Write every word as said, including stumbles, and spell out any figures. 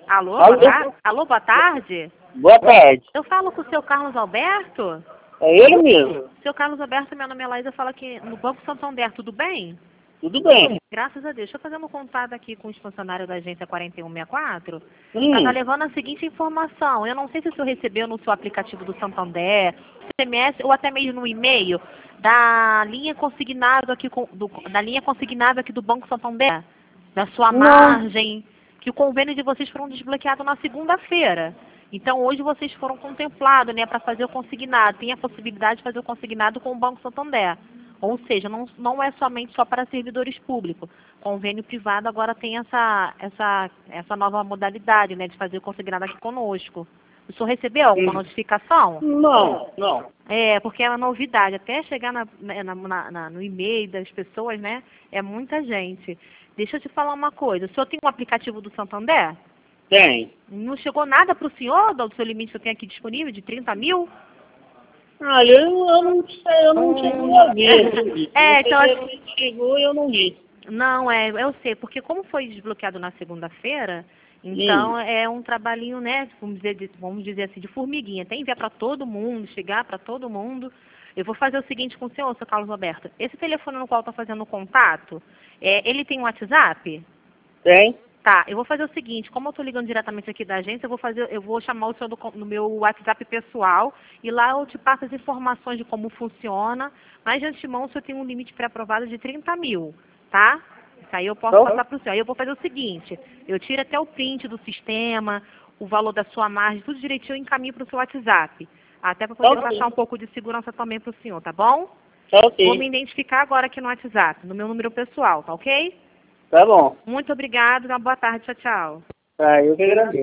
Alô, Alô? boa tarde. Alô, boa tarde. Boa tarde. Eu falo com o seu Carlos Alberto? É ele mesmo. Seu Carlos Alberto, meu nome é Laísa, eu falo aqui no Banco Santander, tudo bem? Tudo bem. Graças a Deus. Estou fazendo um contato aqui com os funcionários da agência quarenta e um sessenta e quatro. Hum. Está levando a seguinte informação. Eu não sei se o senhor recebeu no seu aplicativo do Santander, S M S ou até mesmo no e-mail da linha consignada aqui com- do- da linha consignada aqui do Banco Santander, da sua Não. margem, que o convênio de vocês foram desbloqueado na segunda-feira. Então hoje vocês foram contemplados, né, para fazer o consignado. Tem a possibilidade de fazer o consignado com o Banco Santander. Ou seja, não, não é somente só para servidores públicos. Convênio privado agora tem essa, essa, essa nova modalidade, né, de fazer o consignado aqui conosco. O senhor recebeu alguma Hum. notificação? Não, não. É, porque é uma novidade. Até chegar na, na, na- na- no e-mail das pessoas, né, é muita gente. Deixa eu te falar uma coisa. O senhor tem um aplicativo do Santander? Tem. Não chegou nada para o senhor, do seu limite que eu tenho aqui disponível, de trinta mil? Ah, eu, eu não sei, eu não Hum. cheguei a ver. É, então, Você chegou e eu não vi. Não, é, eu sei, porque como foi desbloqueado na segunda-feira, então Hum. é um trabalhinho, né, vamos dizer, de- vamos dizer assim, de formiguinha. Tem que enviar para todo mundo, chegar para todo mundo. Eu vou fazer o seguinte com o senhor, seu Carlos Roberto. Esse telefone no qual está fazendo o contato, é, ele tem um WhatsApp? Tem? Tá, eu vou fazer o seguinte, como eu estou ligando diretamente aqui da agência, eu vou fazer, eu vou chamar o senhor do co- no meu WhatsApp pessoal e lá eu te passo as informações de como funciona, mas de antemão o senhor tem um limite pré-aprovado de trinta mil, tá? Isso aí eu posso Tá. passar para o senhor. Aí eu vou fazer o seguinte, eu tiro até o print do sistema, o valor da sua margem, tudo direitinho eu encaminho para o seu WhatsApp. Até para poder Ok. passar um pouco de segurança também para o senhor, tá bom? Tá Vou ok. me identificar agora aqui no WhatsApp, no meu número pessoal, tá ok? Tá bom. Muito obrigada, uma boa tarde, tchau, tchau. Tá, eu que agradeço.